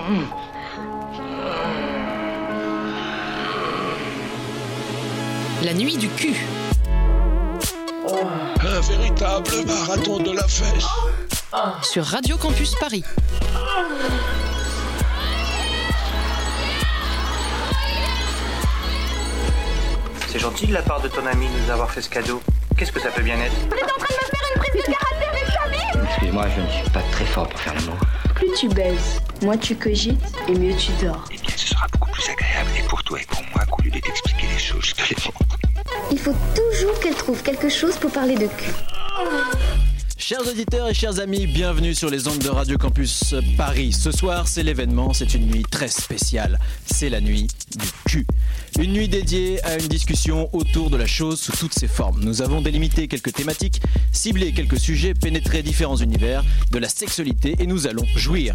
La nuit du cul. Un véritable marathon de la fesse. Sur Radio Campus Paris. C'est gentil de la part de ton ami de nous avoir fait ce cadeau. Qu'est-ce que ça peut bien être? Vous êtes en train de me faire une prise de karaté avec Samy? Excuse-moi, je ne suis pas très fort pour faire l'amour. Plus tu baises, moins tu cogites et mieux tu dors. Eh bien, ce sera beaucoup plus agréable et pour toi et pour moi qu'au lieu de t'expliquer les choses, je te les montre. Il faut toujours qu'elle trouve quelque chose pour parler de cul. Chers auditeurs et chers amis, bienvenue sur les ondes de Radio Campus Paris. Ce soir, c'est l'événement, c'est une nuit très spéciale. C'est la nuit du cul. Une nuit dédiée à une discussion autour de la chose sous toutes ses formes. Nous avons délimité quelques thématiques, ciblé quelques sujets, pénétré différents univers de la sexualité et nous allons jouir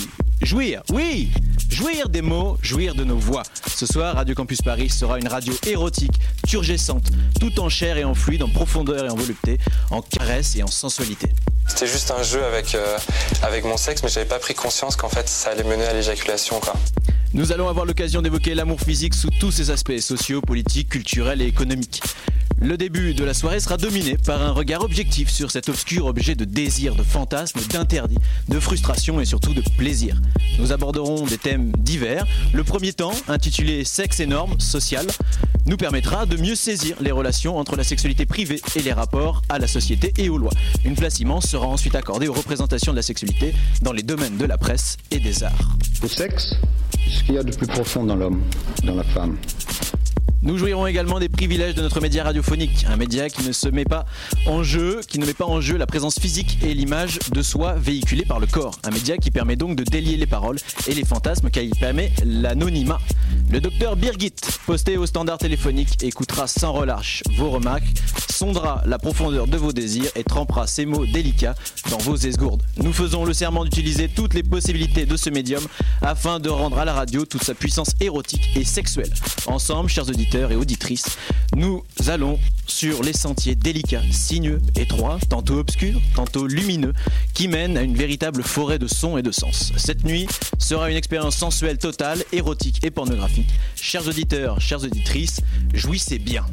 des mots, jouir de nos voix. Ce soir, Radio Campus Paris sera une radio érotique, turgescente, tout en chair et en fluide, en profondeur et en volupté, en caresse et en sensualité. C'était juste un jeu avec mon sexe, mais j'avais pas pris conscience qu'en fait ça allait mener à l'éjaculation, quoi. Nous allons avoir l'occasion d'évoquer l'amour physique sous tous ses aspects sociaux, politiques, culturels et économiques. Le début de la soirée sera dominé par un regard objectif sur cet obscur objet de désir, de fantasme, d'interdit, de frustration et surtout de plaisir. Nous aborderons des thèmes divers. Le premier temps, intitulé « Sexe et normes sociales », nous permettra de mieux saisir les relations entre la sexualité privée et les rapports à la société et aux lois. Une place immense sera ensuite accordée aux représentations de la sexualité dans les domaines de la presse et des arts. Le sexe, ce qu'il y a de plus profond dans l'homme, dans la femme. Nous jouirons également des privilèges de notre média radiophonique, un média qui ne met pas en jeu la présence physique et l'image de soi véhiculée par le corps. Un média qui permet donc de délier les paroles et les fantasmes car il permet l'anonymat. Le docteur Birgit, posté au standard téléphonique, écoutera sans relâche vos remarques, sondera la profondeur de vos désirs et trempera ces mots délicats dans vos esgourdes. Nous faisons le serment d'utiliser toutes les possibilités de ce médium afin de rendre à la radio toute sa puissance érotique et sexuelle. Ensemble, chers auditeurs et auditrices, nous allons sur les sentiers délicats, sinueux, étroits, tantôt obscurs, tantôt lumineux, qui mènent à une véritable forêt de sons et de sens. Cette nuit sera une expérience sensuelle totale, érotique et pornographique. Chers auditeurs, chères auditrices, jouissez bien.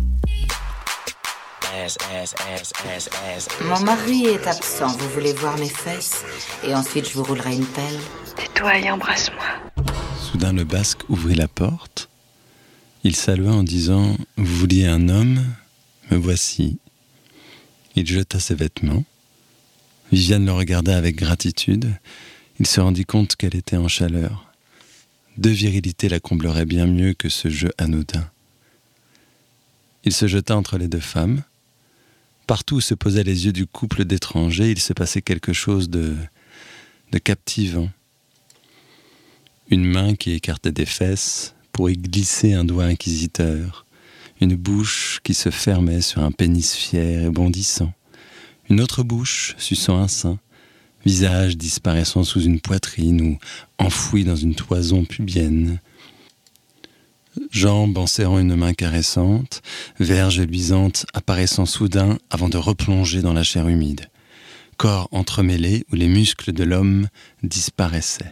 Mon mari est absent, vous voulez voir mes fesses? Et ensuite je vous roulerai une pelle. Tais-toi et embrasse-moi. Soudain le basque ouvrit la porte. Il salua en disant « Vous vouliez un homme, me voici ». Il jeta ses vêtements. Viviane le regarda avec gratitude. Il se rendit compte qu'elle était en chaleur. Deux virilités la combleraient bien mieux que ce jeu anodin. Il se jeta entre les deux femmes. Partout où se posaient les yeux du couple d'étrangers, il se passait quelque chose de captivant. Une main qui écartait des fesses pour y glisser un doigt inquisiteur, une bouche qui se fermait sur un pénis fier et bondissant, une autre bouche suçant un sein, visage disparaissant sous une poitrine ou enfoui dans une toison pubienne, jambes en serrant une main caressante, verge luisante apparaissant soudain avant de replonger dans la chair humide, corps entremêlé où les muscles de l'homme disparaissaient.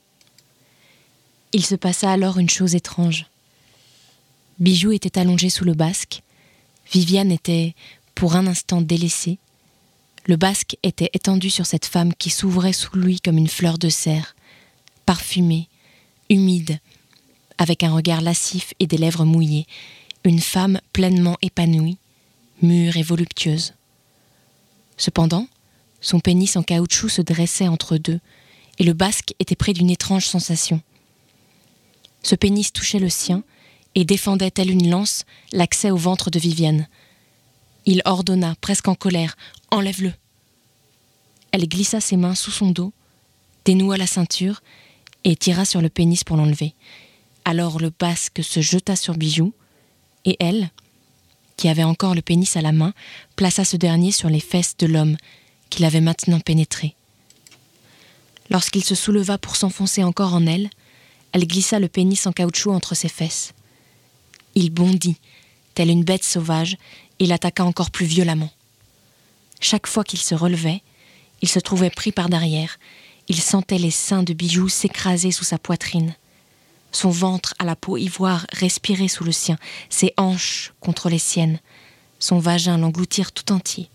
Il se passa alors une chose étrange. Bijou était allongé sous le basque. Viviane était, pour un instant, délaissée. Le basque était étendu sur cette femme qui s'ouvrait sous lui comme une fleur de serre, parfumée, humide, avec un regard lascif et des lèvres mouillées. Une femme pleinement épanouie, mûre et voluptueuse. Cependant, son pénis en caoutchouc se dressait entre deux, et le basque était pris d'une étrange sensation. Ce pénis touchait le sien et défendait telle une lance l'accès au ventre de Viviane. Il ordonna, presque en colère, « Enlève-le !» Elle glissa ses mains sous son dos, dénoua la ceinture et tira sur le pénis pour l'enlever. Alors le basque se jeta sur Bijou et elle, qui avait encore le pénis à la main, plaça ce dernier sur les fesses de l'homme qui l'avait maintenant pénétré. Lorsqu'il se souleva pour s'enfoncer encore en elle, elle glissa le pénis en caoutchouc entre ses fesses. Il bondit, telle une bête sauvage, et l'attaqua encore plus violemment. Chaque fois qu'il se relevait, il se trouvait pris par derrière, Il sentait les seins de Bijou s'écraser sous sa poitrine. Son ventre à la peau ivoire respirer sous le sien, ses hanches contre les siennes, son vagin l'engloutir tout entier.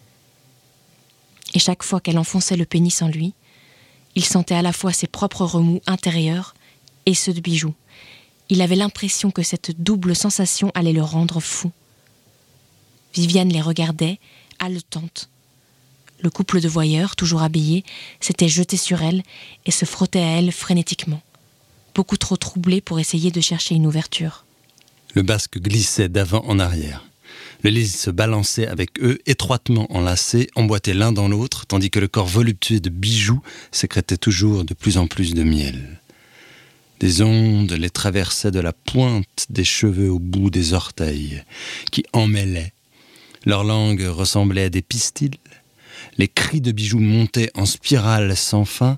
Et chaque fois qu'elle enfonçait le pénis en lui, il sentait à la fois ses propres remous intérieurs et ceux de Bijou. Il avait l'impression que cette double sensation allait le rendre fou. Viviane les regardait, haletante. Le couple de voyeurs, toujours habillé, s'était jeté sur elle et se frottait à elle frénétiquement, beaucoup trop troublé pour essayer de chercher une ouverture. Le basque glissait d'avant en arrière. Le lit se balançait avec eux, étroitement enlacés, emboîtés l'un dans l'autre, tandis que le corps voluptueux de Bijou sécrétait toujours de plus en plus de miel. Des ondes les traversaient de la pointe des cheveux au bout des orteils, qui emmêlaient. Leur langue ressemblait à des pistils. Les cris de Bijou montaient en spirale sans fin,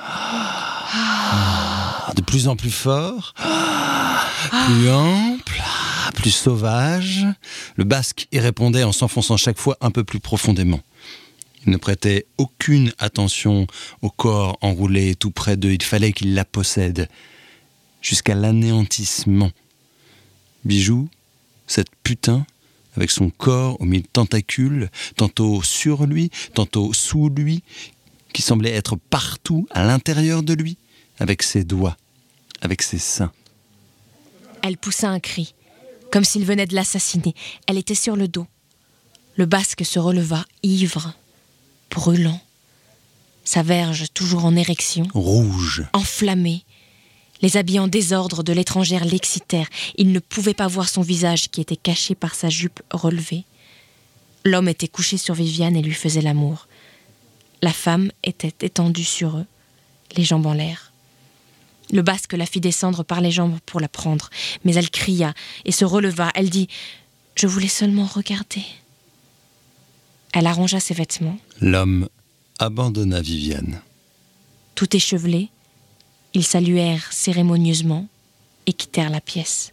de plus en plus fort, plus ample, plus sauvage. Le basque y répondait en s'enfonçant chaque fois un peu plus profondément. Il ne prêtait aucune attention au corps enroulé tout près d'eux. Il fallait qu'il la possède jusqu'à l'anéantissement. Bijou, cette putain, avec son corps aux mille tentacules, tantôt sur lui, tantôt sous lui, qui semblait être partout à l'intérieur de lui, avec ses doigts, avec ses seins. Elle poussa un cri, comme s'il venait de l'assassiner. Elle était sur le dos. Le basque se releva, ivre, brûlant. Sa verge toujours en érection. Rouge. Enflammée. Les habits en désordre de l'étrangère l'excitèrent. Il ne pouvait pas voir son visage qui était caché par sa jupe relevée. L'homme était couché sur Viviane et lui faisait l'amour. La femme était étendue sur eux, les jambes en l'air. Le basque la fit descendre par les jambes pour la prendre, mais elle cria et se releva. Elle dit « Je voulais seulement regarder ». Elle arrangea ses vêtements. L'homme abandonna Viviane. Tout échevelé, ils saluèrent cérémonieusement et quittèrent la pièce.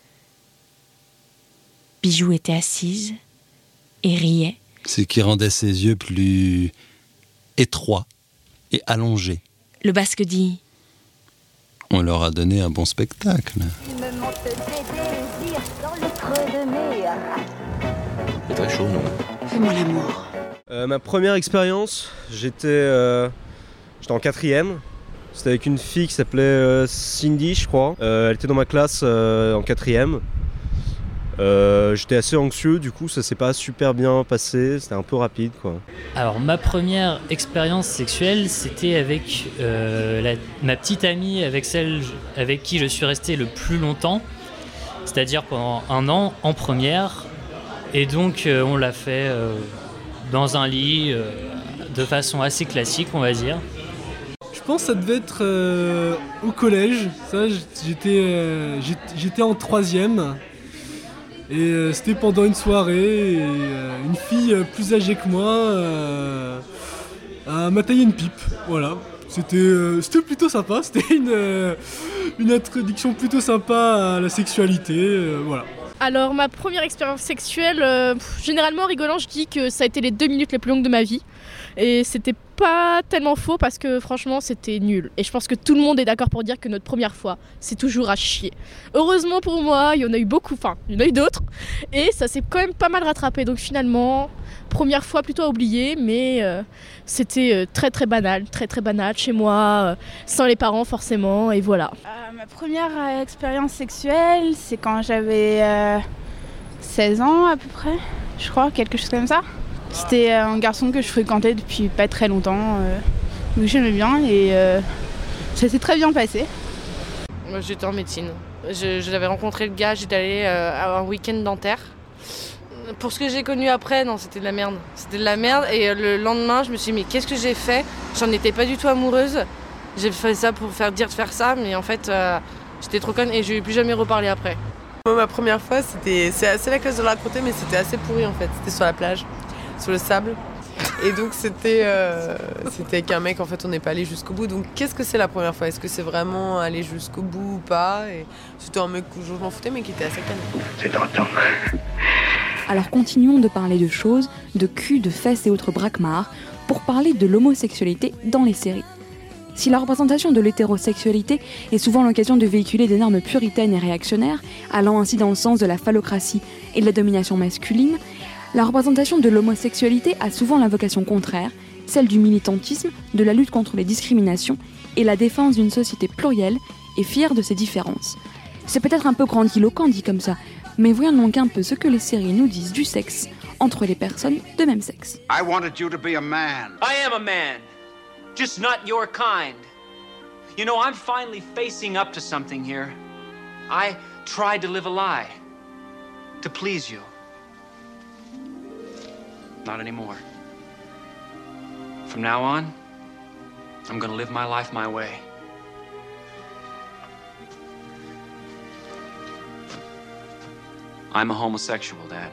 Bijou était assise et riait. Ce qui rendait ses yeux plus étroits et allongés. Le basque dit « On leur a donné un bon spectacle. » Il me monte des désirs dans le creux de mes rats. C'est très chaud, non? Fais-moi l'amour. Ma première expérience, j'étais en 4e. C'était avec une fille qui s'appelait Cindy, je crois. Elle était dans ma classe en 4e. J'étais assez anxieux, du coup ça s'est pas super bien passé, c'était un peu rapide quoi. Alors ma première expérience sexuelle, c'était avec ma petite amie, avec celle avec qui je suis resté le plus longtemps, c'est-à-dire pendant 1 an en première. Et donc on l'a fait dans un lit de façon assez classique, on va dire. Je pense que ça devait être au collège. Ça, j'étais en 3e. Et c'était pendant une soirée. Et, une fille plus âgée que moi m'a taillé une pipe. Voilà. C'était plutôt sympa. C'était une introduction plutôt sympa à la sexualité. Voilà. Alors ma première expérience sexuelle, généralement en rigolant je dis que ça a été les 2 minutes les plus longues de ma vie. Et c'était pas tellement faux parce que franchement c'était nul. Et je pense que tout le monde est d'accord pour dire que notre première fois c'est toujours à chier. Heureusement pour moi, il y en a eu beaucoup, enfin il y en a eu d'autres. Et ça s'est quand même pas mal rattrapé. Donc finalement, première fois plutôt à oublier, mais c'était très très banal chez moi, sans les parents forcément, et voilà. Ma première expérience sexuelle, c'est quand j'avais 16 ans à peu près, je crois, quelque chose comme ça. C'était un garçon que je fréquentais depuis pas très longtemps, donc j'aimais bien et ça s'est très bien passé. Moi j'étais en médecine. Je l'avais rencontré le gars, j'étais allée à un week-end dentaire. Pour ce que j'ai connu après, non, c'était de la merde. C'était de la merde et le lendemain, je me suis dit mais qu'est-ce que j'ai fait ? J'en étais pas du tout amoureuse. J'ai fait ça pour faire ça, mais en fait, j'étais trop conne et je lui ai plus jamais reparlé après. Moi, ma première fois, c'est assez la classe de la raconter, mais c'était assez pourri en fait. C'était sur la plage, sur le sable. Et donc c'était avec un mec, en fait, on n'est pas allé jusqu'au bout. Donc qu'est-ce que c'est la première fois ? Est-ce que c'est vraiment aller jusqu'au bout ou pas ? Et c'était un mec où je m'en foutais, mais qui était assez calme. C'est tentant. Alors continuons de parler de choses, de cul, de fesses et autres braquemars, pour parler de l'homosexualité dans les séries. Si la représentation de l'hétérosexualité est souvent l'occasion de véhiculer des normes puritaines et réactionnaires, allant ainsi dans le sens de la phallocratie et de la domination masculine, la représentation de l'homosexualité a souvent la vocation contraire, celle du militantisme, de la lutte contre les discriminations et la défense d'une société plurielle et fière de ses différences. C'est peut-être un peu grandiloquent dit comme ça, mais voyons donc un peu ce que les séries nous disent du sexe entre les personnes de même sexe. I wanted you to be a man. I am a man, just not your kind. You know, I'm finally facing up to something here. I tried to live a lie, to please you. Not anymore. From now on, I'm gonna live my life my way. I'm a homosexual, Dad.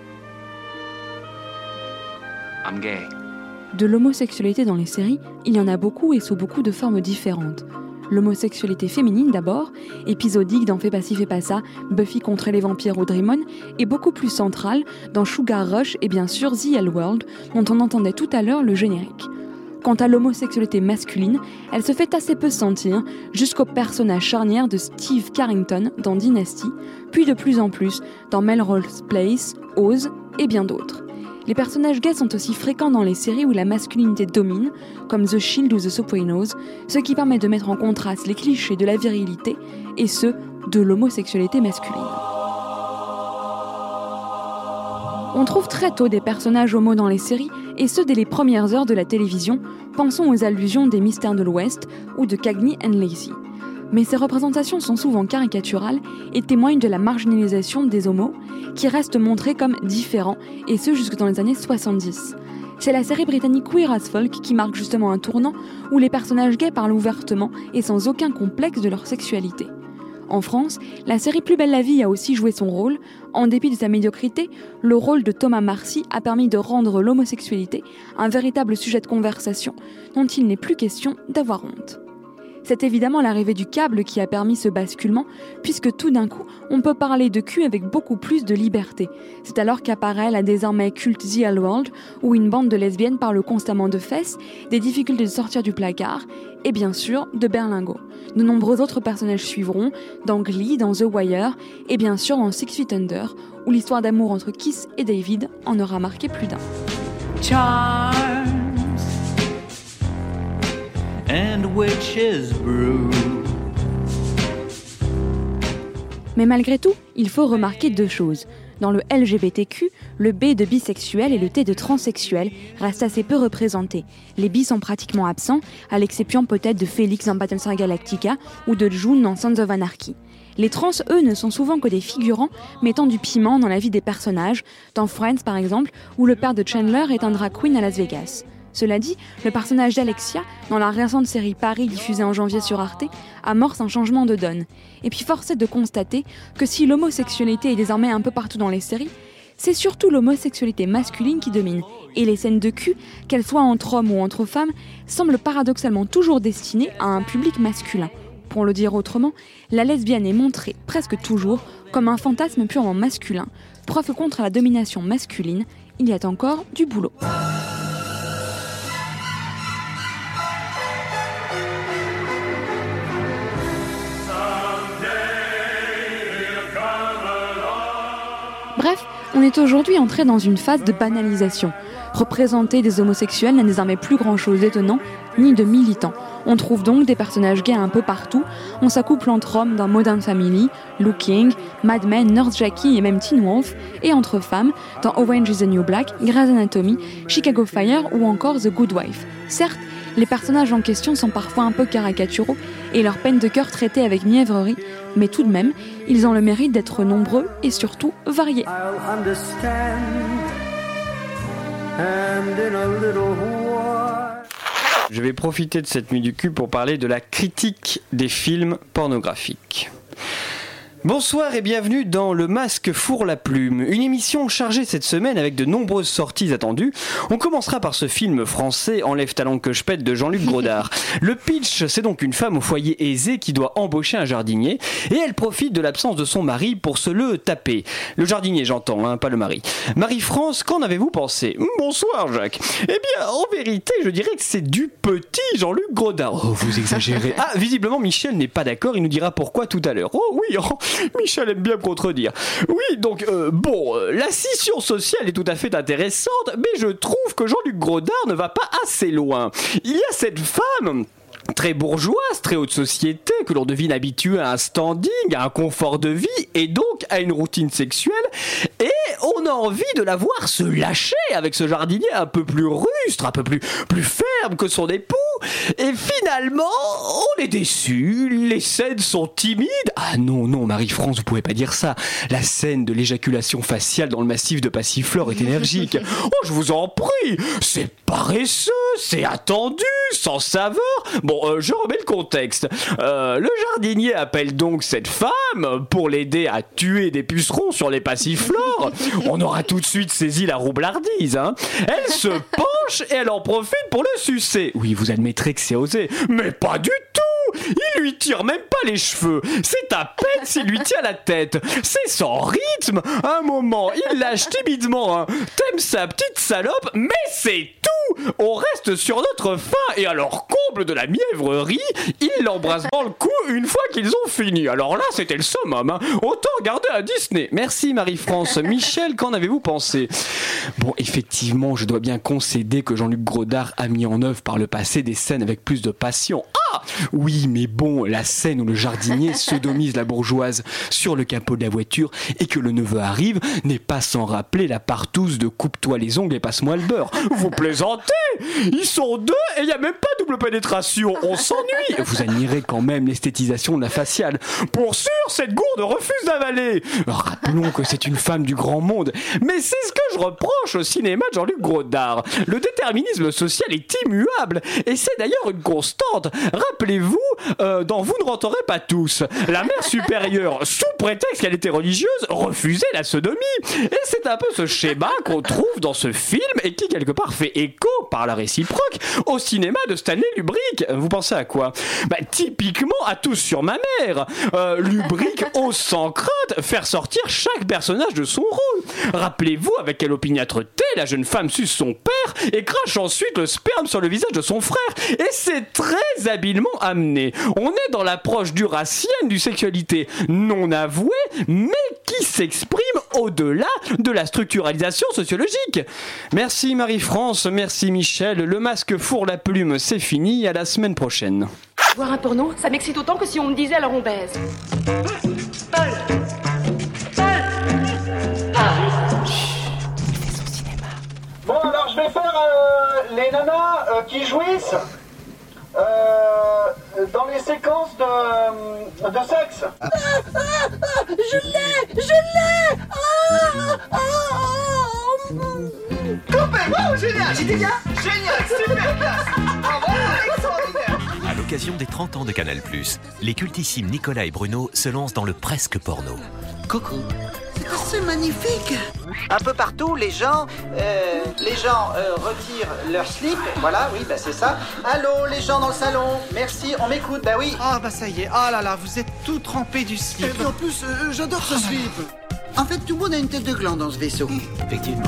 I'm gay. De l'homosexualité dans les séries, il y en a beaucoup et sous beaucoup de formes différentes. L'homosexualité féminine d'abord, épisodique dans Fais pas ci, fais pas ça, Buffy contre les vampires ou Dream On, est beaucoup plus centrale dans Sugar Rush et bien sûr The L World, dont on entendait tout à l'heure le générique. Quant à l'homosexualité masculine, elle se fait assez peu sentir, jusqu'au personnage charnière de Steve Carrington dans Dynasty, puis de plus en plus dans Melrose Place, Oz et bien d'autres. Les personnages gays sont aussi fréquents dans les séries où la masculinité domine, comme The Shield ou The Sopranos, ce qui permet de mettre en contraste les clichés de la virilité et ceux de l'homosexualité masculine. On trouve très tôt des personnages homo dans les séries, et ce dès les premières heures de la télévision, pensons aux allusions des Mystères de l'Ouest ou de Cagney and Lacey. Mais ces représentations sont souvent caricaturales et témoignent de la marginalisation des homos, qui restent montrés comme différents, et ce jusque dans les années 70. C'est la série britannique Queer as Folk qui marque justement un tournant où les personnages gays parlent ouvertement et sans aucun complexe de leur sexualité. En France, la série Plus belle la vie a aussi joué son rôle. En dépit de sa médiocrité, le rôle de Thomas Marcy a permis de rendre l'homosexualité un véritable sujet de conversation dont il n'est plus question d'avoir honte. C'est évidemment l'arrivée du câble qui a permis ce basculement, puisque tout d'un coup, on peut parler de cul avec beaucoup plus de liberté. C'est alors qu'apparaît la désormais culte The L World, où une bande de lesbiennes parle constamment de fesses, des difficultés de sortir du placard, et bien sûr de berlingot. De nombreux autres personnages suivront, dans Glee, dans The Wire, et bien sûr dans 6 Feet Under, où l'histoire d'amour entre Kiss et David en aura marqué plus d'un. Charms and witch's brew. Mais malgré tout, il faut remarquer deux choses. Dans le LGBTQ, le B de bisexuel et le T de transsexuel restent assez peu représentés. Les bis sont pratiquement absents, à l'exception peut-être de Félix dans Battlestar Galactica ou de June dans Sons of Anarchy. Les trans, eux, ne sont souvent que des figurants mettant du piment dans la vie des personnages, dans Friends par exemple, où le père de Chandler est un drag queen à Las Vegas. Cela dit, le personnage d'Alexia, dans la récente série Paris diffusée en janvier sur Arte, amorce un changement de donne. Et puis force est de constater que si l'homosexualité est désormais un peu partout dans les séries, c'est surtout l'homosexualité masculine qui domine. Et les scènes de cul, qu'elles soient entre hommes ou entre femmes, semblent paradoxalement toujours destinées à un public masculin. Pour le dire autrement, la lesbienne est montrée presque toujours comme un fantasme purement masculin. Preuve que contre la domination masculine, il y a encore du boulot. Bref, on est aujourd'hui entré dans une phase de banalisation. Représenter des homosexuels n'a désormais plus grand-chose d'étonnant, ni de militant. On trouve donc des personnages gays un peu partout. On s'accouple entre hommes dans Modern Family, Looking, Mad Men, Nurse Jackie et même Teen Wolf, et entre femmes dans Orange is the New Black, Grey's Anatomy, Chicago Fire ou encore The Good Wife. Certes, les personnages en question sont parfois un peu caricaturaux et leurs peines de cœur traitées avec mièvrerie, mais tout de même, ils ont le mérite d'être nombreux et surtout variés. Je vais profiter de cette nuit du cul pour parler de la critique des films pornographiques. Bonsoir et bienvenue dans Le Masque fourre la plume, une émission chargée cette semaine avec de nombreuses sorties attendues. On commencera par ce film français Enlève ta langue que je pète de Jean-Luc Godard. Le pitch, c'est donc une femme au foyer aisé qui doit embaucher un jardinier et elle profite de l'absence de son mari pour se le taper. Le jardinier, j'entends, pas le mari. Marie-France, qu'en avez-vous pensé ? Bonsoir Jacques. Eh bien, en vérité, je dirais que c'est du petit Jean-Luc Godard. Oh, vous exagérez. Ah, visiblement Michel n'est pas d'accord, il nous dira pourquoi tout à l'heure. Oh oui, Michel aime bien me contredire. Oui, donc, la scission sociale est tout à fait intéressante, mais je trouve que Jean-Luc Godard ne va pas assez loin. Il y a cette femme très bourgeoise, très haute société, que l'on devine habituée à un standing, à un confort de vie, et donc à une routine sexuelle, et on a envie de la voir se lâcher avec ce jardinier un peu plus rustre, un peu plus ferme que son époux, et finalement, on est déçu, les scènes sont timides. Ah non, Marie-France, vous pouvez pas dire ça. La scène de l'éjaculation faciale dans le massif de Passiflore est énergique. Oh, je vous en prie, c'est paresseux, c'est attendu, sans saveur. Bon, je remets le contexte. Le jardinier appelle donc cette femme pour l'aider à tuer des pucerons sur les Passiflores. On aura tout de suite saisi la roublardise, hein. Elle se penche et elle en profite pour le sucer. Oui, vous admettrez que c'est osé, mais pas du tout. Il lui tire même pas les cheveux. C'est à peine s'il lui tient la tête. C'est sans rythme. À un moment, il lâche timidement un « T'aimes sa petite salope ?» Mais c'est tout. On reste sur notre faim. Et alors, comble de la mièvrerie, il l'embrasse dans le cou une fois qu'ils ont fini. Alors là, c'était le summum, hein. Autant regarder un Disney. Merci Marie-France. Michel, qu'en avez-vous pensé ? Bon, effectivement, je dois bien concéder que Jean-Luc Godard a mis en œuvre par le passé des scènes avec plus de passion. Ah oui, mais bon, la scène où le jardinier sodomise la bourgeoise sur le capot de la voiture et que le neveu arrive n'est pas sans rappeler la partouze de coupe-toi les ongles et passe-moi le beurre. Vous plaisantez ? Ils sont deux et il n'y a même pas double pénétration. On s'ennuie. Vous admirez quand même l'esthétisation de la faciale. Pour sûr, cette gourde refuse d'avaler. Rappelons que c'est une femme du grand monde. Mais c'est ce que je reproche au cinéma de Jean-Luc Godard. Le déterminisme social est immuable et c'est d'ailleurs une constante. Rappelez-vous, dans Vous ne rentrerez pas tous, la mère supérieure, sous prétexte qu'elle était religieuse, refusait la sodomie. Et c'est un peu ce schéma qu'on trouve dans ce film et qui quelque part fait écho, par la réciproque, au cinéma de Stanley Kubrick. Vous pensez à quoi ? Typiquement à Tous sur ma mère. Kubrick ose sans crainte faire sortir chaque personnage de son rôle. Rappelez-vous avec quelle opiniâtreté la jeune femme suce son père et crache ensuite le sperme sur le visage de son frère. Et c'est très habilement amené. On est dans l'approche duracienne du sexualité non avouée, mais qui s'exprime au-delà de la structuralisation sociologique. Merci Marie-France, merci Michel. Le masque fourre la plume, c'est fini. À la semaine prochaine. Voir un porno, ça m'excite autant que si on me disait alors on baise. Bon, alors je vais faire les nanas qui jouissent dans les séquences de sexe. Je l'ai Coupé, wow, génial, j'étais bien. Génial, super classe. Bravo, extraordinaire. À l'occasion des 30 ans de Canal+, les cultissimes Nicolas et Bruno se lancent dans le presque porno. Coucou. C'est magnifique. Un peu partout, les gens retirent leur slip. Voilà, oui, c'est ça. Allô, les gens dans le salon. Merci, on m'écoute. Bah oui. Ah ça y est. Ah là là, vous êtes tout trempé du slip. Et puis en plus, j'adore ce slip. En fait, tout le monde a une tête de gland dans ce vaisseau. Effectivement.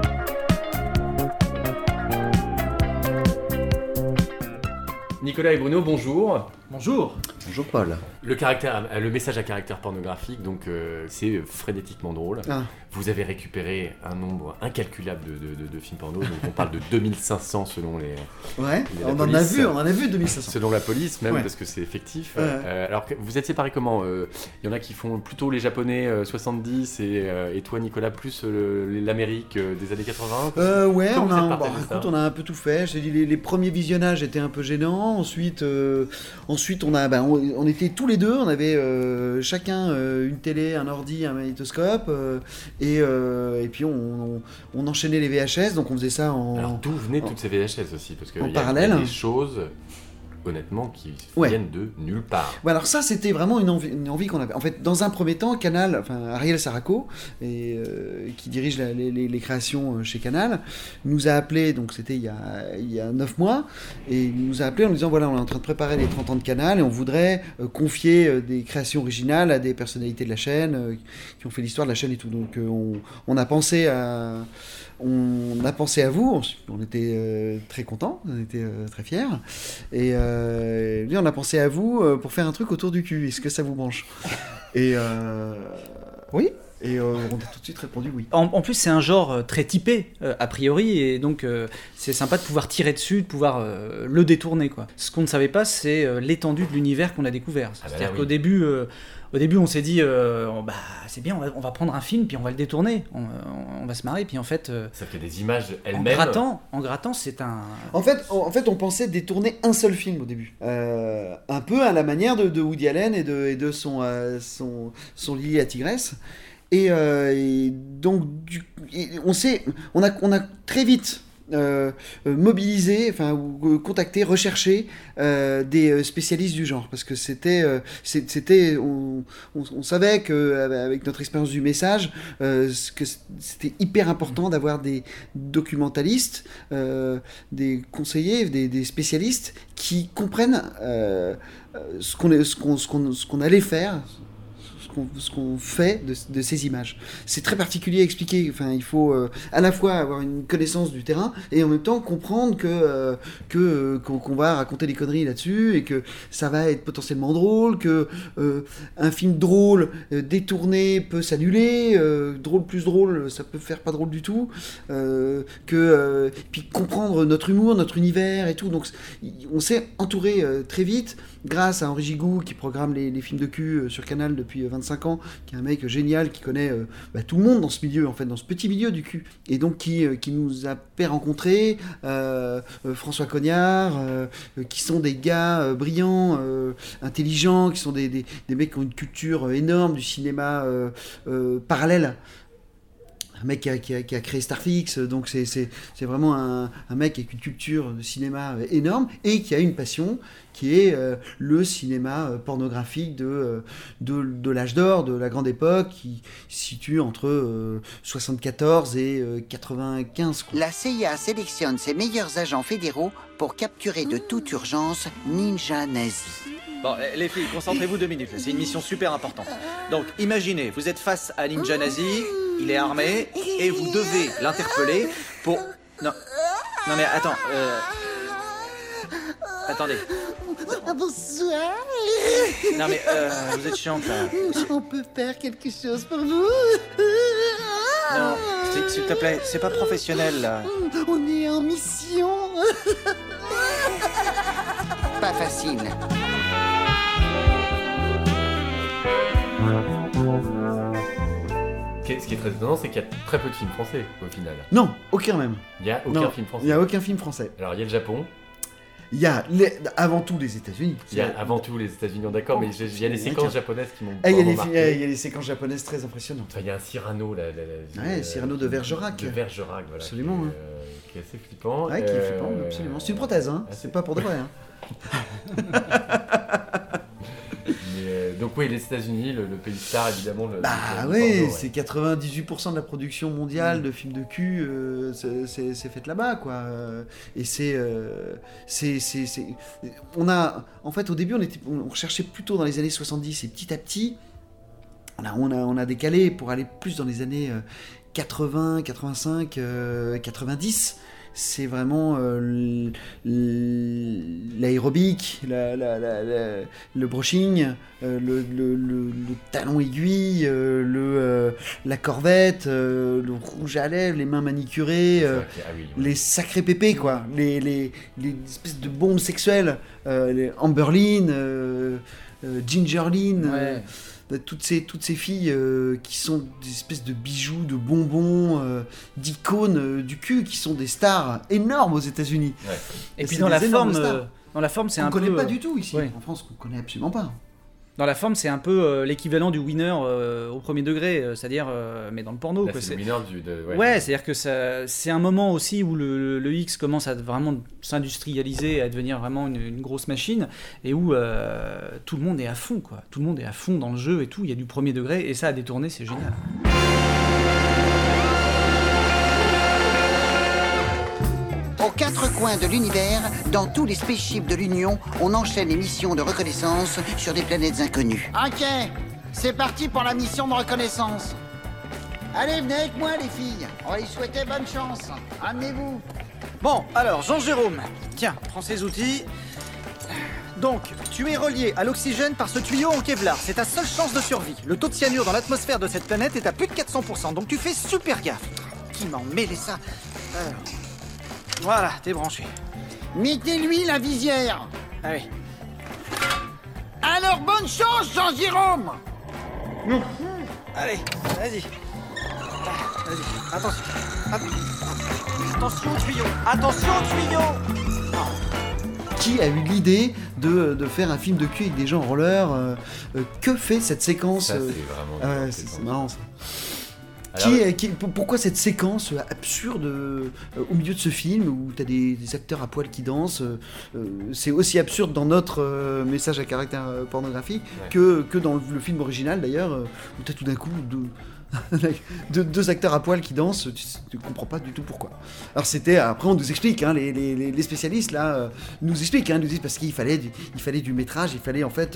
Nicolas et Bruno, bonjour. Bonjour. Bonjour Paul. Le message à caractère pornographique, donc c'est frénétiququement drôle. Ah. Vous avez récupéré un nombre incalculable de films porno, donc on parle de 2500 selon les... Ouais, on en a vu 2500. Selon la police même, parce que c'est effectif. Alors vous êtes séparés comment ? Il y en a qui font plutôt les Japonais 70 et toi Nicolas plus l'Amérique des années 80 Ouais, on a un peu tout fait. J'ai dit les premiers visionnages étaient un peu gênants. Ensuite on était tous les deux, on avait chacun une télé, un ordi, un magnétoscope et puis on enchaînait les VHS, donc on faisait ça en... Alors d'où venaient toutes ces VHS aussi ? Parce que en parallèle. Des choses honnêtement, qui Ouais. viennent de nulle part. Ouais, alors ça, c'était vraiment une envie qu'on avait. En fait, dans un premier temps, Canal, enfin Ariel Saraco, qui dirige les créations chez Canal, nous a appelé, donc c'était il y a 9 mois, et il nous a appelé en nous disant voilà, on est en train de préparer les 30 ans de Canal, et on voudrait confier des créations originales à des personnalités de la chaîne, qui ont fait l'histoire de la chaîne et tout. Donc on a pensé à vous, on était très contents, on était très fiers, et lui on a pensé à vous pour faire un truc autour du cul, est-ce que ça vous branche? Et oui. Et on a tout de suite répondu oui. En plus, c'est un genre très typé, a priori, et donc c'est sympa de pouvoir tirer dessus, de pouvoir le détourner, quoi. Ce qu'on ne savait pas, c'est l'étendue de l'univers qu'on a découvert. C'est-à-dire qu'au début, on s'est dit, c'est bien, on va prendre un film, puis on va le détourner, on va se marrer, puis en fait... ça fait des images elles-mêmes. En grattant, c'est un... En fait, on pensait détourner un seul film au début. Un peu à la manière de Woody Allen et de son Lily la Tigresse. Et donc, on a très vite mobilisé, contacté, recherché des spécialistes du genre, parce que on savait qu'avec notre expérience du message, que c'était hyper important d'avoir des documentalistes, des conseillers, des spécialistes qui comprennent ce qu'on allait faire. Ce qu'on fait de ces images. C'est très particulier à expliquer. Enfin, il faut à la fois avoir une connaissance du terrain et en même temps comprendre qu'on va raconter des conneries là-dessus et que ça va être potentiellement drôle, que un film drôle détourné peut s'annuler, drôle plus drôle, ça peut faire pas drôle du tout, puis comprendre notre humour, notre univers et tout. Donc on s'est entouré très vite grâce à Henri Gigou qui programme les films de cul sur Canal depuis 25 ans, qui est un mec génial qui connaît tout le monde dans ce milieu, en fait, dans ce petit milieu du cul, et donc qui nous a fait rencontrer François Cognard, qui sont des gars brillants, intelligents, qui sont des mecs qui ont une culture énorme du cinéma parallèle. Un mec qui a créé Starfix, donc c'est vraiment un mec avec une culture de cinéma énorme et qui a une passion qui est le cinéma pornographique de l'âge d'or, de la grande époque, qui se situe entre 74 et 95. La CIA sélectionne ses meilleurs agents fédéraux pour capturer de toute urgence Ninja Nazi. Bon, les filles, concentrez-vous 2 minutes, c'est une mission super importante. Donc, imaginez, vous êtes face à Ninja Nazi, il est armé, et vous devez l'interpeller pour... Non mais attends, attendez. Bonsoir. Non mais, vous êtes chiante là. On peut faire quelque chose pour vous? Non, s'il te plaît, c'est pas professionnel là. On est en mission. Pas facile. Ce qui est très étonnant, c'est qu'il y a très peu de films français au final. Non, aucun même. Il n'y a aucun film français. Il n'y a aucun film français. Alors il y a le Japon. Il y a avant tout les États-Unis. Il y a avant tout les États-Unis, d'accord, mais il y a des séquences japonaises qui m'ont il marqué. y a des séquences japonaises très impressionnantes. Enfin, il y a un Cyrano, Cyrano de Bergerac. De Bergerac, voilà. Absolument. Qui est assez flippant. Ouais, qui est flippant, absolument. C'est une prothèse, hein. C'est pas pour de vrai. Hein. Donc oui, les États-Unis, le pays star, évidemment. C'est 98% de la production mondiale de films de cul, c'est fait là-bas, quoi. Et on a, en fait, au début, on recherchait plutôt dans les années 70, et petit à petit, on a décalé pour aller plus dans les années 80, 85, 90. C'est vraiment l'aérobic, le brushing, le talon aiguille, la corvette, le rouge à lèvres, les mains manicurées, les sacrés pépés, quoi, les espèces de bombes sexuelles, les Amberlynn, Gingerlynn. Ouais. Toutes ces filles qui sont des espèces de bijoux, de bonbons, d'icônes du cul, qui sont des stars énormes aux États-Unis. Ouais. Et puis dans la forme, c'est un peu... On ne connaît pas du tout ici, en France, on ne connaît absolument pas. Dans la forme, c'est un peu l'équivalent du winner au premier degré, c'est-à-dire, mais dans le porno. Là, Quoi. c'est le winner Ouais, c'est-à-dire que c'est un moment aussi où le X commence à vraiment s'industrialiser, à devenir vraiment une grosse machine, et où tout le monde est à fond, quoi. Tout le monde est à fond dans le jeu et tout. Il y a du premier degré, et ça à détourner, c'est génial. Aux quatre coins de l'univers, dans tous les spaceships de l'Union, on enchaîne les missions de reconnaissance sur des planètes inconnues. Ok, c'est parti pour la mission de reconnaissance. Allez, venez avec moi les filles, on va y souhaiter bonne chance. Amenez-vous. Bon, alors, Jean-Jérôme, tiens, prends ces outils. Donc, tu es relié à l'oxygène par ce tuyau en Kevlar. C'est ta seule chance de survie. Le taux de cyanure dans l'atmosphère de cette planète est à plus de 400%, donc tu fais super gaffe. Qui m'a mêlé ça? Alors... Voilà, t'es branché. Mettez-lui la visière. Allez. Alors, bonne chance, Jean-Jérôme. Allez, vas-y. Attention. Attention au tuyau. Attention au tuyau. Qui a eu l'idée de faire un film de cul avec des gens en roller que fait cette séquence Ça, c'est vraiment c'est marrant ça. Alors, Pourquoi cette séquence absurde au milieu de ce film où t'as des acteurs à poil qui dansent c'est aussi absurde dans notre message à caractère pornographique que dans le film original d'ailleurs où t'as tout d'un coup deux acteurs à poil qui dansent, tu comprends pas du tout pourquoi. Alors c'était, après on nous explique, hein, les spécialistes là nous expliquent, nous disent parce qu'il fallait du métrage, il fallait en fait,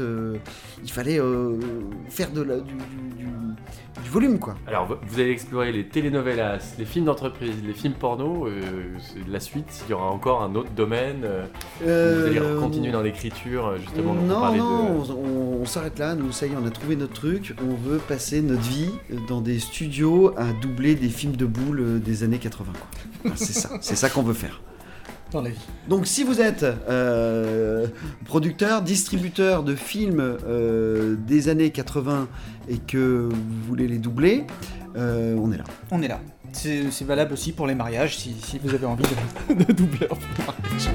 faire du volume quoi. Alors vous allez explorer les telenovelas, les films d'entreprise, les films porno, la suite, il y aura encore un autre domaine, vous allez continuer dans l'écriture justement. On s'arrête là, nous ça y est, on a trouvé notre truc, on veut passer notre vie dans des studios à doubler des films de boules des années 80 quoi. C'est ça qu'on veut faire. Dans la vie. Donc si vous êtes producteur, distributeur de films des années 80 et que vous voulez les doubler, on est là. On est là. C'est valable aussi pour les mariages, si vous avez envie de doubler un mariage.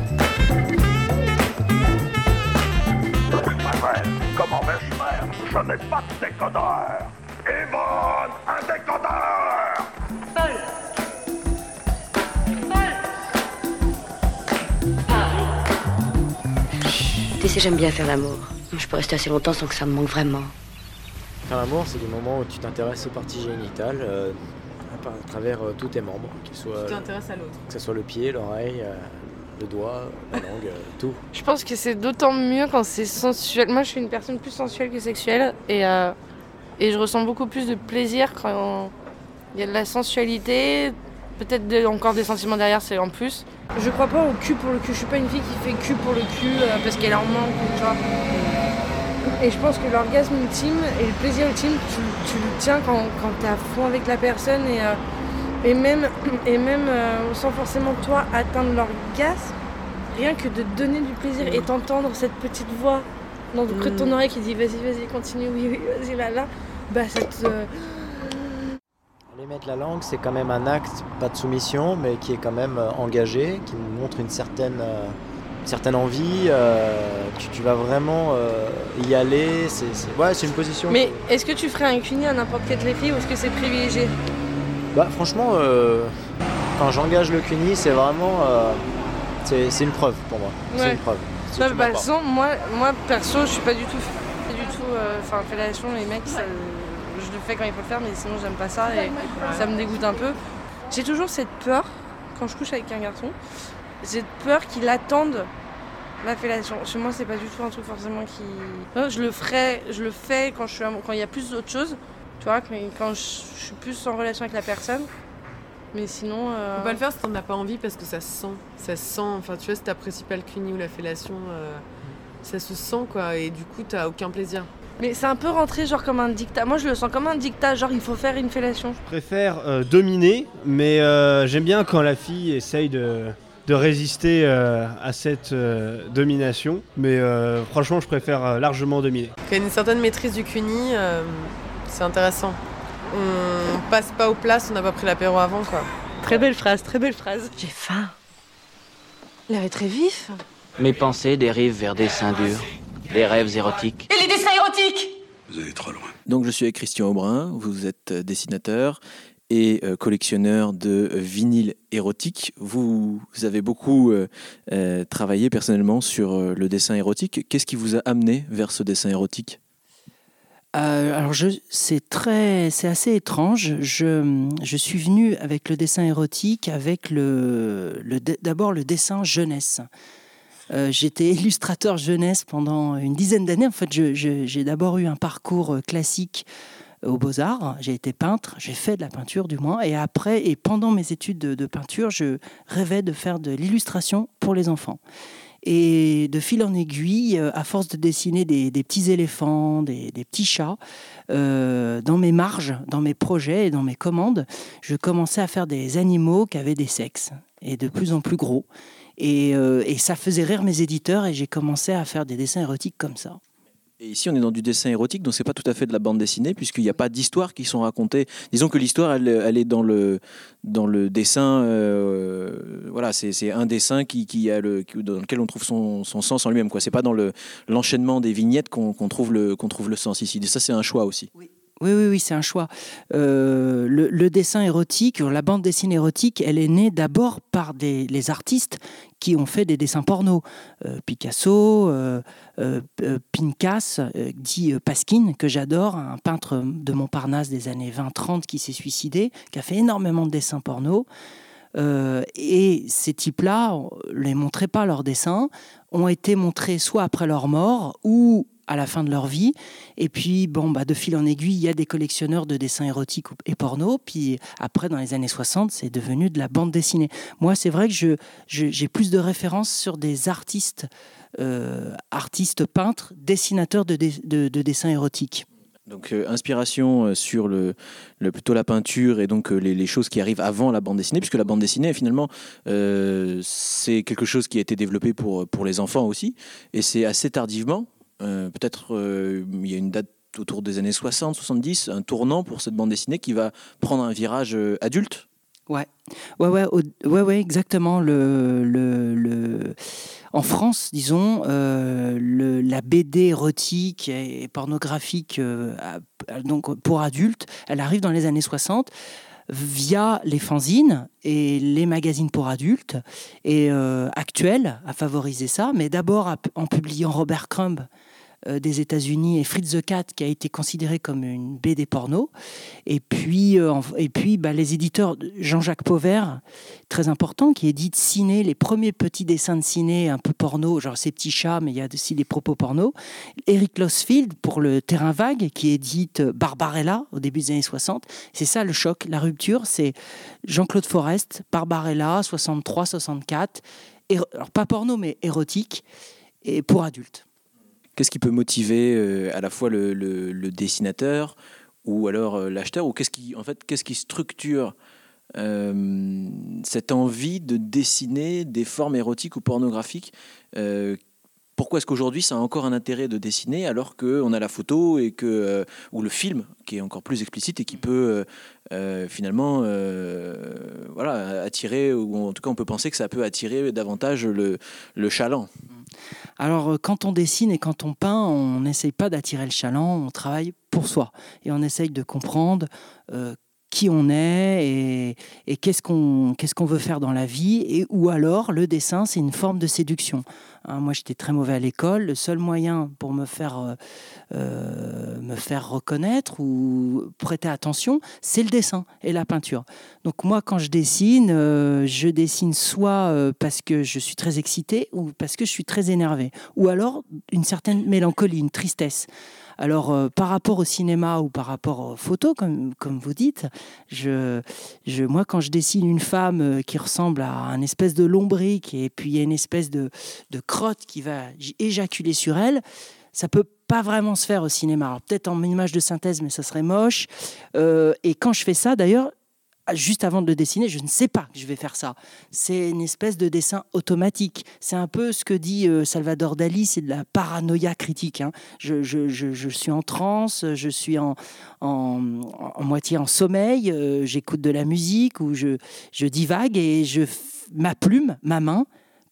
Comment vais-je faire? Je n'ai pas de décodeur. Yvonne, un décodeur! Tu sais, j'aime bien faire l'amour. Je peux rester assez longtemps sans que ça me manque vraiment. Faire l'amour, c'est du moment où tu t'intéresses aux parties génitales à travers tous tes membres. Tu t'intéresses à l'autre. Que ce soit le pied, l'oreille, le doigt, la langue, tout. Je pense que c'est d'autant mieux quand c'est sensuel. Moi, je suis une personne plus sensuelle que sexuelle et je ressens beaucoup plus de plaisir quand il y a de la sensualité, peut-être encore des sentiments derrière, c'est en plus. Je crois pas au cul pour le cul, je suis pas une fille qui fait cul pour le cul parce qu'elle en manque, tu vois. Et je pense que l'orgasme ultime et le plaisir ultime, tu le tiens quand t'es à fond avec la personne et même sans forcément toi atteindre l'orgasme, rien que de donner du plaisir et t'entendre cette petite voix dans près de ton oreille qui dit vas-y, continue, oui, vas-y, là, bah ça te... Aller mettre la langue, c'est quand même un acte, pas de soumission, mais qui est quand même engagé, qui nous montre une certaine envie. Tu vas vraiment y aller, c'est une position. Mais est-ce que tu ferais un cuni à n'importe quelle fille ou est-ce que c'est privilégié? Bah franchement, quand j'engage le cuni, c'est vraiment... c'est une preuve pour moi, ouais. C'est une preuve. Moi perso, je suis pas du tout fellation, les mecs, je le fais quand il faut le faire, mais sinon j'aime pas ça et ça me dégoûte un peu. J'ai toujours cette peur, quand je couche avec un garçon, j'ai peur qu'il attende la fellation. Chez moi, c'est pas du tout un truc forcément qui... Je le fais quand il y a plus d'autres choses, tu vois, quand je suis plus en relation avec la personne. Mais sinon... Faut pas le faire si t'en as pas envie parce que ça se sent, enfin tu vois, si t'apprécies pas le cuni ou la fellation, ça se sent quoi, et du coup t'as aucun plaisir. Mais c'est un peu rentré genre comme un dictat. Moi je le sens comme un dictat, genre il faut faire une fellation. Je préfère dominer, mais j'aime bien quand la fille essaye de résister à cette domination. Mais franchement je préfère largement dominer. Quand il y a une certaine maîtrise du cuni, c'est intéressant. On passe pas aux places, on n'a pas pris l'apéro avant quoi. Très belle phrase, très belle phrase. J'ai faim. L'air est très vif. Mes pensées dérivent vers des seins durs, des rêves érotiques. Et les dessins érotique. Vous allez trop loin. Donc je suis avec Christian Aubrin, vous êtes dessinateur et collectionneur de vinyles érotiques. Vous avez beaucoup travaillé personnellement sur le dessin érotique. Qu'est-ce qui vous a amené vers ce dessin érotique ? Alors c'est assez étrange. Je suis venu avec le dessin érotique avec d'abord le dessin jeunesse. J'étais illustrateur jeunesse pendant une dizaine d'années. En fait, j'ai d'abord eu un parcours classique aux Beaux-Arts. J'ai été peintre, j'ai fait de la peinture du moins. Et après, et pendant mes études de peinture, je rêvais de faire de l'illustration pour les enfants. Et de fil en aiguille, à force de dessiner des petits éléphants, des petits chats, dans mes marges, dans mes projets et dans mes commandes, je commençais à faire des animaux qui avaient des sexes, et de plus en plus gros. Et ça faisait rire mes éditeurs, et j'ai commencé à faire des dessins érotiques comme ça. Et ici, on est dans du dessin érotique, donc c'est pas tout à fait de la bande dessinée, puisqu'il n'y a pas d'histoires qui sont racontées. Disons que l'histoire, elle est dans le dessin. Voilà, c'est un dessin dans lequel on trouve son sens en lui-même, quoi. C'est pas dans l'enchaînement des vignettes qu'on trouve le sens ici. Et ça, c'est un choix aussi. Oui, c'est un choix. Le dessin érotique, la bande dessinée érotique, elle est née d'abord par les artistes qui ont fait des dessins porno. Picasso, Pinkas, dit Pasquine, que j'adore, un peintre de Montparnasse des années 20-30 qui s'est suicidé, qui a fait énormément de dessins porno. Et ces types-là, les montraient pas leurs dessins, ont été montrés soit après leur mort ou à la fin de leur vie. Et puis, de fil en aiguille, il y a des collectionneurs de dessins érotiques et porno. Puis après, dans les années 60, c'est devenu de la bande dessinée. Moi, c'est vrai que j'ai plus de références sur des artistes peintres, dessinateurs de dessins érotiques. Donc inspiration sur plutôt la peinture et donc les choses qui arrivent avant la bande dessinée, puisque la bande dessinée finalement c'est quelque chose qui a été développé pour les enfants aussi, et c'est assez tardivement, peut-être il y a une date autour des années 60-70, un tournant pour cette bande dessinée qui va prendre un virage adulte. Ouais, exactement. En France, disons, la BD érotique et pornographique donc pour adultes, elle arrive dans les années 60 via les fanzines et les magazines pour adultes, et Actuel a favorisé ça, mais d'abord en publiant Robert Crumb des États-Unis et Fritz the Cat, qui a été considéré comme une BD porno, et puis les éditeurs, Jean-Jacques Pauvert, très important, qui édite Ciné, les premiers petits dessins de ciné un peu porno, genre ces petits chats, mais il y a aussi des propos porno. Eric Losfield pour le Terrain Vague, qui édite Barbarella au début des années 60. C'est ça le choc, la rupture, c'est Jean-Claude Forest, Barbarella, 63-64, alors pas porno mais érotique, et pour adultes. Qu'est-ce qui peut motiver à la fois le dessinateur ou alors l'acheteur, ou qu'est-ce qui structure cette envie de dessiner des formes érotiques ou pornographiques? Pourquoi est-ce qu'aujourd'hui ça a encore un intérêt de dessiner alors qu'on a la photo ou le film qui est encore plus explicite et qui peut finalement attirer, ou en tout cas on peut penser que ça peut attirer davantage le chaland? Alors, quand on dessine et quand on peint, on n'essaye pas d'attirer le chaland, on travaille pour soi. Et on essaye de comprendre qui on est et qu'est-ce qu'on veut faire dans la vie. Ou alors, le dessin, c'est une forme de séduction. Moi, j'étais très mauvais à l'école. Le seul moyen pour me faire reconnaître ou prêter attention, c'est le dessin et la peinture. Donc moi, quand je dessine soit parce que je suis très excitée ou parce que je suis très énervée. Ou alors une certaine mélancolie, une tristesse. Alors, par rapport au cinéma ou par rapport aux photos, comme vous dites, moi, quand je dessine une femme qui ressemble à un espèce de lombric et puis il y a une espèce de crotte qui va éjaculer sur elle, ça peut pas vraiment se faire au cinéma. Alors, peut-être en image de synthèse, mais ça serait moche. Et quand je fais ça, d'ailleurs, juste avant de le dessiner, je ne sais pas que je vais faire ça. C'est une espèce de dessin automatique. C'est un peu ce que dit Salvador Dali, c'est de la paranoïa critique. Je suis en transe, je suis en moitié en sommeil, j'écoute de la musique ou je divague et ma plume, ma main,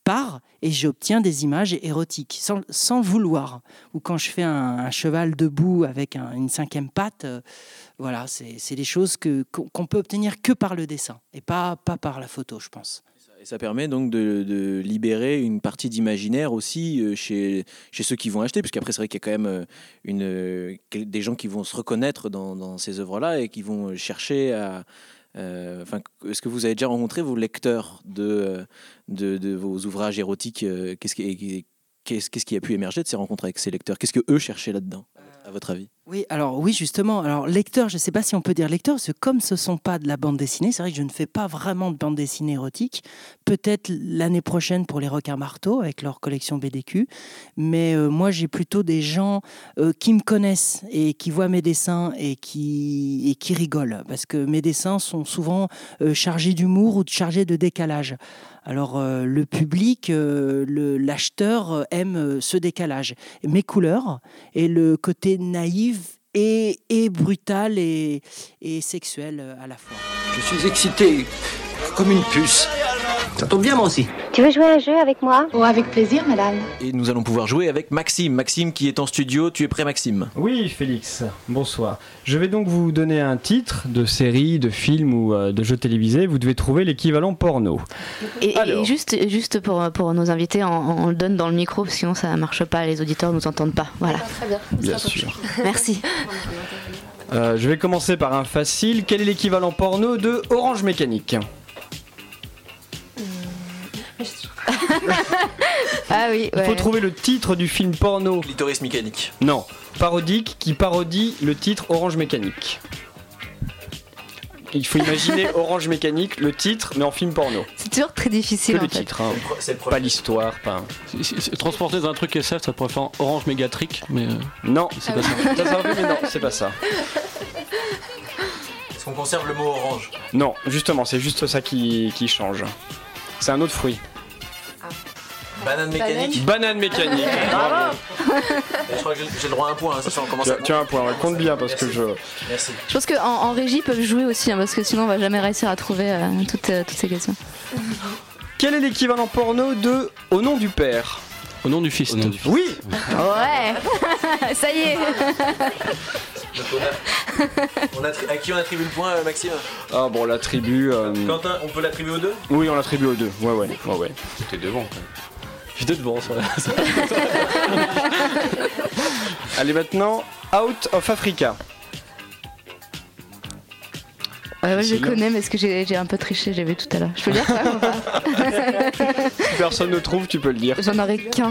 pars et j'obtiens des images érotiques sans vouloir. Ou quand je fais un cheval debout avec une 5e patte, voilà, c'est des choses qu'on peut obtenir que par le dessin et pas par la photo, je pense. Et ça permet donc de libérer une partie d'imaginaire aussi chez ceux qui vont acheter, puisqu'après c'est vrai qu'il y a quand même des gens qui vont se reconnaître dans ces œuvres-là et qui vont chercher à... est-ce que vous avez déjà rencontré vos lecteurs de vos ouvrages érotiques? Qu'est-ce qui a pu émerger de ces rencontres avec ces lecteurs? Qu'est-ce que eux cherchaient là-dedans, à votre avis? Oui, justement. Alors, lecteur, je ne sais pas si on peut dire lecteur, parce que comme ce ne sont pas de la bande dessinée, c'est vrai que je ne fais pas vraiment de bande dessinée érotique. Peut-être l'année prochaine pour les Requins Marteaux, avec leur collection BDQ. Mais moi, j'ai plutôt des gens qui me connaissent et qui voient mes dessins et qui rigolent. Parce que mes dessins sont souvent chargés d'humour ou chargés de décalage. Alors, le public, l'acheteur aime ce décalage. Mes couleurs et le côté naïf et brutal et sexuel à la fois. Je suis excité comme une puce. Ça tombe bien, moi aussi. Tu veux jouer à un jeu avec moi? Oh, avec plaisir, madame. Et nous allons pouvoir jouer avec Maxime. Maxime qui est en studio. Tu es prêt, Maxime? Oui, Félix. Bonsoir. Je vais donc vous donner un titre de série, de film ou de jeu télévisé. Vous devez trouver l'équivalent porno. Et juste pour nos invités, on le donne dans le micro, parce que sinon ça ne marche pas, les auditeurs ne nous entendent pas. Voilà. Très bien. Bien sûr. Merci. Je vais commencer par un facile. Quel est l'équivalent porno de Orange Mécanique? Ah oui, Il faut trouver le titre du film porno. Clitoris mécanique. Non, parodique qui parodie le titre Orange Mécanique. Il faut imaginer Orange Mécanique, le titre, mais en film porno. C'est toujours très difficile. Que le titre, hein. Pas l'histoire, pas. Transporter dans un truc SF, ça pourrait faire Orange Mégatrick, mais. Non, c'est pas ça. Mais non, c'est pas ça. Est-ce qu'on conserve le mot orange? Non, justement, c'est juste ça qui change. C'est un autre fruit. Banane mécanique. Banane mécanique. Bravo. Je crois que j'ai le droit à un point, hein, sachant qu'on commence à... Tu as un point, compte bien parce Merci. que je... Merci. Je pense qu'en régie, ils peuvent jouer aussi, hein, parce que sinon on va jamais réussir à trouver toutes ces questions. Quel est l'équivalent porno de Au nom du père? Au nom du fils. Oui. Ouais. Ça y est. À qui on attribue le point, Maxime? Ah bon, l'attribue... Quentin, on peut l'attribuer aux deux? Oui, on l'attribue aux deux. Ouais. T'es devant, quand même. J'étais devant, ça. Allez, maintenant, Out of Africa. Ouais, je connais, mais est-ce que j'ai un peu triché, j'ai vu tout à l'heure. Je peux le dire ça ou pas? Si personne ne trouve, tu peux le dire. J'en aurais qu'un.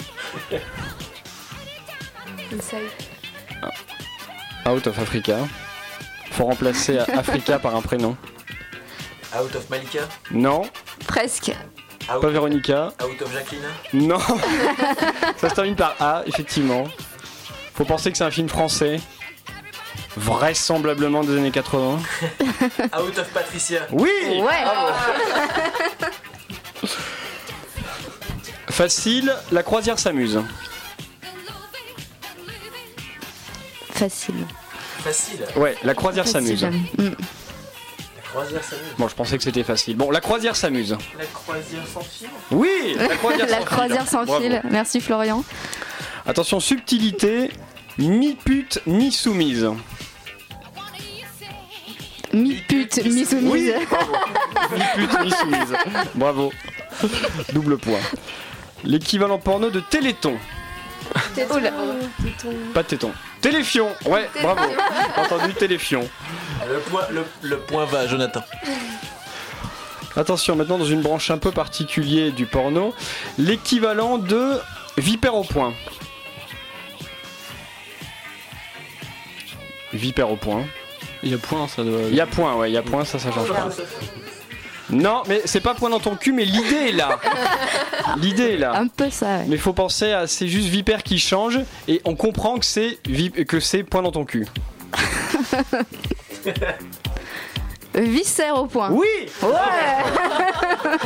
Out of Africa. Faut remplacer Africa par un prénom. Out of Malika? Non. Presque. Pas Véronica. Out of Jacqueline? Non. Ça se termine par A, effectivement. Faut penser que c'est un film français. Vraisemblablement des années 80. Out of Patricia? Oui. Ouais. Facile, La croisière s'amuse. Facile. Ouais, La croisière s'amuse. La croisière s'amuse. Bon, je pensais que c'était facile. Bon, La croisière s'amuse. La croisière sans fil? Oui, La croisière sans La croisière sans fil. Merci Florian. Attention, subtilité, ni pute ni soumise. Mi-pute, mi-soumise. Oui, bravo. Ni pute ni soumise. Bravo. Double point. L'équivalent porno de Téléthon. Pas téton. Téléfion. Ouais, bravo. Entendu, Téléfion. Le point va à Jonathan. Attention, maintenant dans une branche un peu particulière du porno, l'équivalent de Vipère au point. Vipère au point. Il y a point, ça doit... Il y a point, ouais, il y a point, ça change pas. Non, mais c'est pas point dans ton cul, mais l'idée est là. L'idée est là. Un peu ça, ouais. Mais faut penser à c'est juste Vipère qui change et on comprend que c'est point dans ton cul. Viscère au point. Oui. Ouais.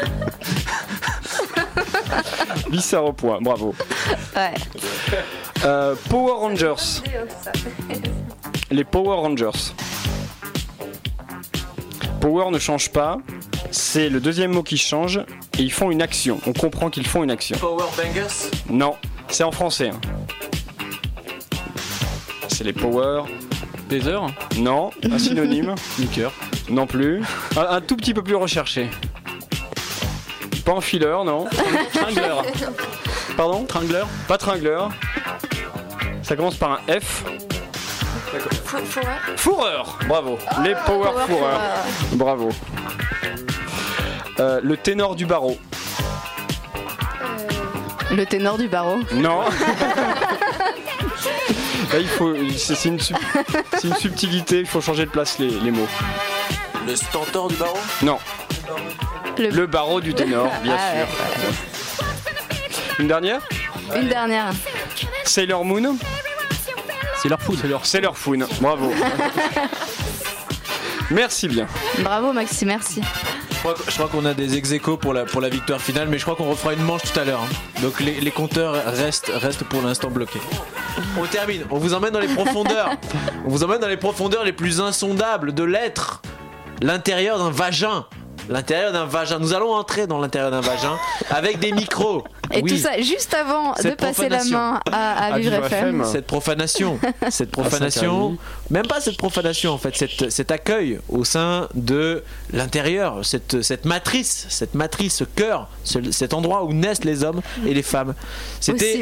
Viscère au point, bravo. Ouais. Power Rangers. Les Power Rangers. Power ne change pas. C'est le deuxième mot qui change. et ils font une action. On comprend qu'ils font une action. Power Bangers? Non, c'est en français. Hein. C'est les Power... Baiser? Non, un synonyme. Sneaker? Non plus. Un tout petit peu plus recherché. Pas un fileur, non. Tringleur? Pardon? Tringleur? Pas tringleur. Ça commence par un F. Fourreur. Bravo. Les Power Fourreurs. Bravo. Le ténor du barreau. Le ténor du barreau. Non. Là, il faut. C'est une subtilité. Il faut changer de place les mots. Le stentor du barreau? Non. Le barreau du ténor, bien sûr. Ouais. Une dernière? Une dernière. Sailor Moon. Sailor Moon. Bravo. Merci bien. Bravo Maxime, merci. Je crois qu'on a des ex-aequo pour la victoire finale, mais je crois qu'on refera une manche tout à l'heure. Hein. Donc les compteurs restent pour l'instant bloqués. On termine, on vous emmène dans les profondeurs. On vous emmène dans les profondeurs les plus insondables de l'être. L'intérieur d'un vagin. L'intérieur d'un vagin. Nous allons entrer dans l'intérieur d'un vagin avec des micros. Et oui. Tout ça juste avant de passer la main à Vivre FM. Cette profanation, même pas cette profanation en fait, cet accueil au sein de l'intérieur, cette matrice, ce cœur, cet endroit où naissent les hommes et les femmes. C'était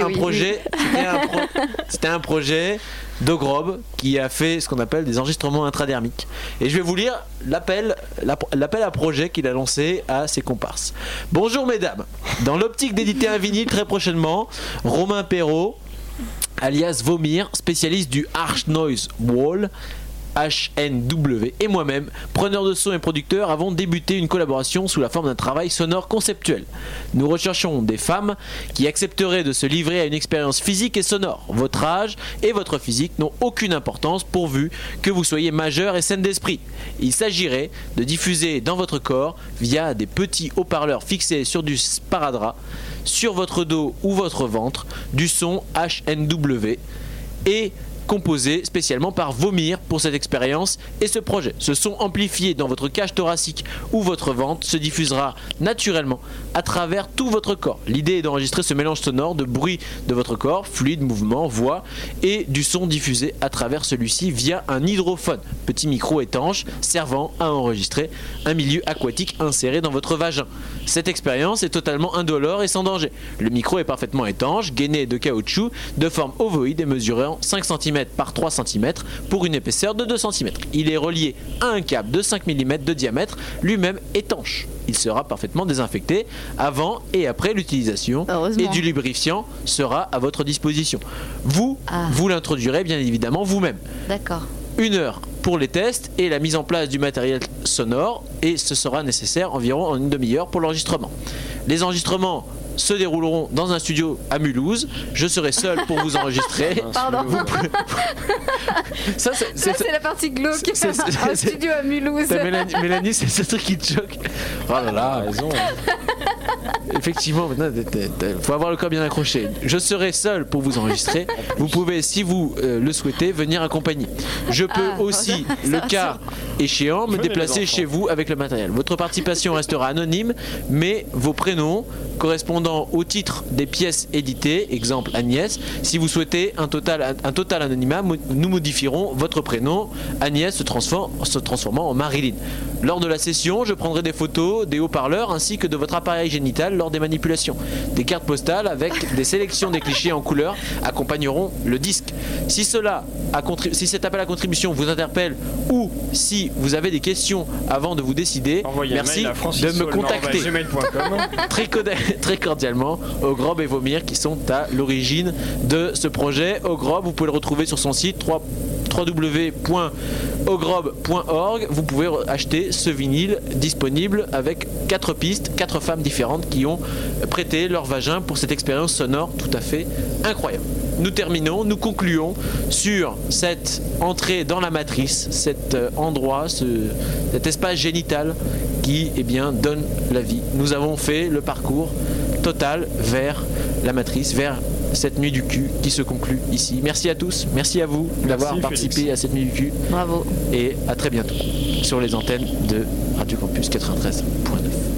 un projet d'Ogrob qui a fait ce qu'on appelle des enregistrements intradermiques. Et je vais vous lire l'appel à projet qu'il a lancé à ses comparses. Bonjour mesdames, dans l'optique d'éditer un vinyle très prochainement, Romain Perrault, alias Vomir, spécialiste du Harsh Noise Wall, HNW, et moi-même, preneur de son et producteur, avons débuté une collaboration sous la forme d'un travail sonore conceptuel. Nous recherchons des femmes qui accepteraient de se livrer à une expérience physique et sonore. Votre âge et votre physique n'ont aucune importance pourvu que vous soyez majeur et saine d'esprit. Il s'agirait de diffuser dans votre corps, via des petits haut-parleurs fixés sur du sparadrap, sur votre dos ou votre ventre, du son HNW et composé spécialement par Vomir pour cette expérience et ce projet. Ce son amplifié dans votre cage thoracique ou votre ventre se diffusera naturellement à travers tout votre corps. L'idée est d'enregistrer ce mélange sonore de bruit de votre corps, fluide, mouvement, voix et du son diffusé à travers celui-ci via un hydrophone, petit micro étanche servant à enregistrer un milieu aquatique inséré dans votre vagin. Cette expérience est totalement indolore et sans danger. Le micro est parfaitement étanche, gainé de caoutchouc, de forme ovoïde et mesurant 5 cm par 3 cm pour une épaisseur de 2 cm. Il est relié à un câble de 5 mm de diamètre, lui-même étanche. Il sera parfaitement désinfecté avant et après l'utilisation et du lubrifiant sera à votre disposition. Vous l'introduirez bien évidemment vous-même. D'accord. 1 heure pour les tests et la mise en place du matériel sonore et ce sera nécessaire environ en une demi-heure pour l'enregistrement. Les enregistrements se dérouleront dans un studio à Mulhouse. Je serai seul pour vous enregistrer. Pardon. Ça, c'est la partie glauque. Un studio à Mulhouse. Mélanie, c'est ce truc qui te choque. Oh là là, raison. Effectivement, maintenant, il faut avoir le corps bien accroché. Je serai seul pour vous enregistrer. Vous pouvez, si vous le souhaitez, venir accompagner. Je peux aussi, le cas échéant, me déplacer chez vous avec le matériel. Votre participation restera anonyme, mais vos prénoms correspondant au titre des pièces éditées, exemple Agnès, si vous souhaitez un total anonymat, nous modifierons votre prénom, Agnès se transformant en Marilyn. Lors de la session, je prendrai des photos, des haut-parleurs ainsi que de votre appareil génital lors des manipulations. Des cartes postales avec des sélections des clichés en couleur accompagneront le disque. Si cet appel à contribution vous interpelle ou si vous avez des questions avant de vous décider, merci de me contacter très cordialement Ogrob et Vomir qui sont à l'origine de ce projet. Ogrob, vous pouvez le retrouver sur son site www.ogrob.org. Vous pouvez acheter ce vinyle disponible avec 4 pistes, 4 femmes différentes qui ont prêté leur vagin pour cette expérience sonore tout à fait incroyable. Nous concluons sur cette entrée dans la matrice, cet endroit, cet espace génital qui donne la vie. Nous avons fait le parcours total vers la matrice, vers cette nuit du cul qui se conclut ici. Merci à tous, merci à vous d'avoir participé à cette nuit du cul. Bravo. Et à très bientôt sur les antennes de Radio Campus 93.9.